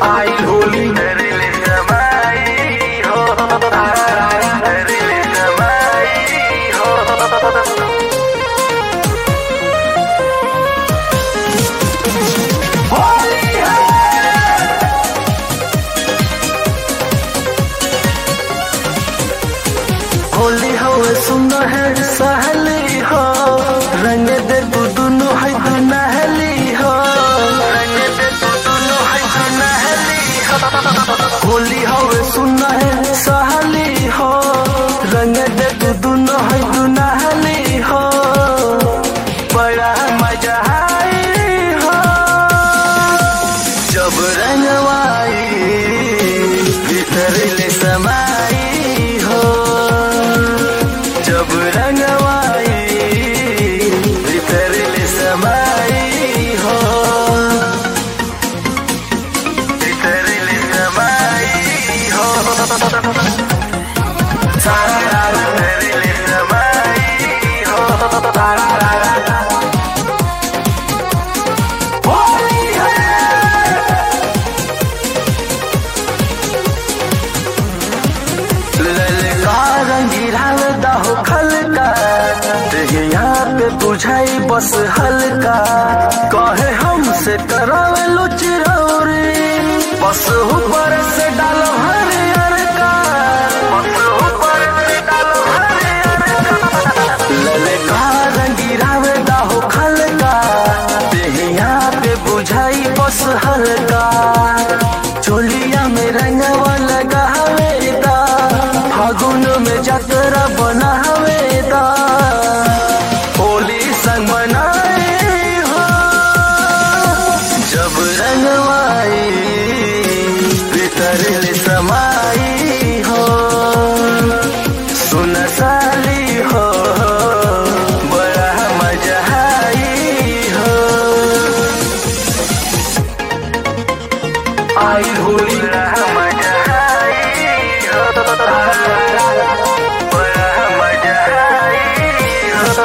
आई होली रिले समाई हो, रिले समाई हो। होली है होली हो सुनो है सहली हो, रंग दे तू दोनों है तू नहली हो, रंग दे तू दोनों है तू नहली हो। होली हो सुनो है सहली हो, रंग दे तू दोनों है तू नहली हो। बड़ा मजा आई हो जब रंगवाई भीतर ले समाई हो, जब रंगवाई भीतर ले समाई हो, भीतर ले समाई हो। सारा भीतर ले समाई हो, होली है ललका रंगीराव दाहो खलका, यहाँ पे बुझाई बस हल्का। कहे हमसे करावे लुचरौरी, बस ऊपर से डालो हरियर का, बस ऊपर से डालो हरियर का। ललका रंगीराव दाहो खलका, यहाँ पे बुझाई बस हल्का। चोलिया में रंगवा लगावेदा, फागुन में जतरा बनावेदा। होली संग मनाए हो जब रंगवाई भीतर ले समाई हो। सुन साली हो बड़ा मजा आई हो। आई होली बड़ा मजा आई हो, बड़ा मजा आई हो।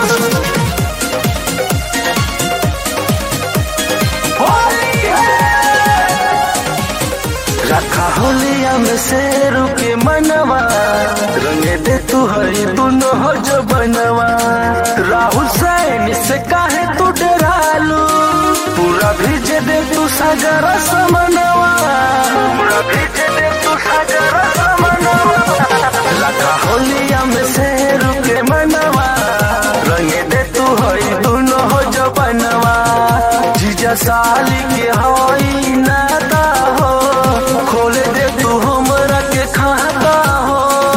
होली है रखा होलिया में शेरू के मनवा, रंग दे तू हरी दोनों हो जो बनवा। राहुल सैनी से काहे तू डरालू, पूरा भीज दे तू सागर समनवा, पूरा भीज दे तू सागर समनवा। रखा होलिया में शेरू के मनवा, रंग दे तू हरी दोनों हो जो बनवा। जीजा साली के होई नाता हो, खोल दे तू हमरा के खाता हो।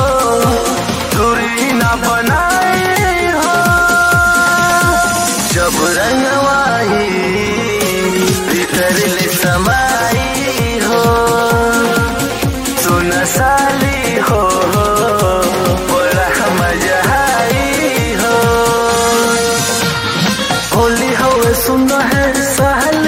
दूरी ना बनाई हो जब रंगवाई भीतर ले समाई हो। सुन साली हो बड़ा मजा आई हो। होली हो सुनो है सहल